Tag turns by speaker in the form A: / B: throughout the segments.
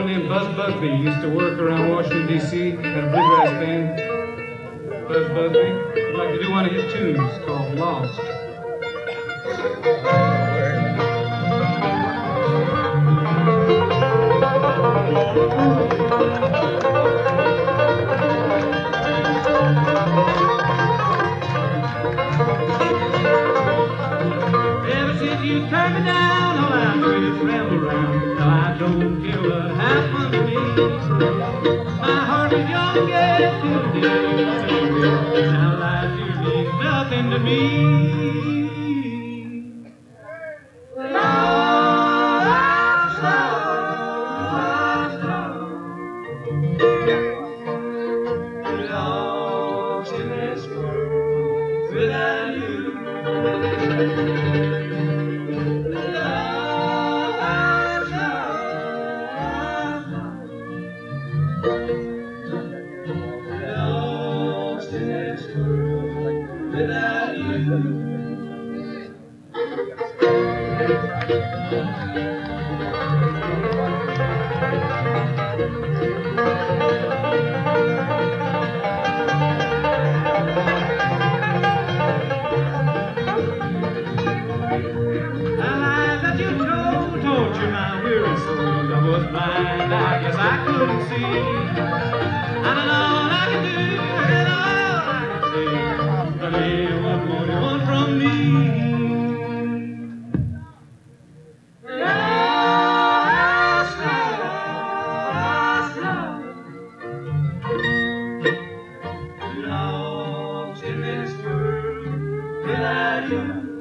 A: named Buzz Busby. He used to work around Washington, D.C. at a bluegrass band. Buzz Busby. I'd like to do one of his tunes called Lost. Ever since you turned me down, all I do is ramble around. Now I don't care what happened to me. My heart is young yet today. Now life you means nothing to me. Lost, lost, lost, lost in this world without you. Blind, I guess I couldn't see. I don't know all I can do, and all I can say. But hey, what more do you want from me? Lost, lost, lost in this world without you.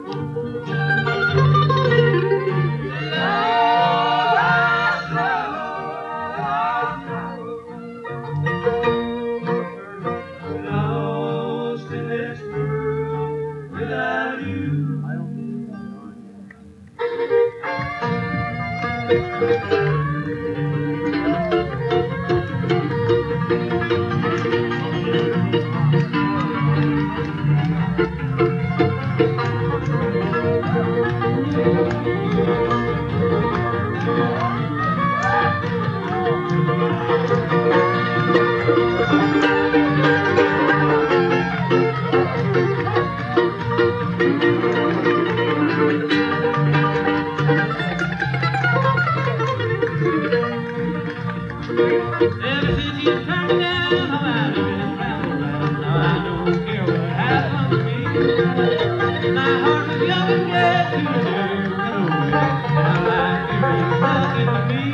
A: Ever since you turned me down, all I do is ramble around. Now I don't care what happened to me. My heart was young and yet today. Now life means nothing to me.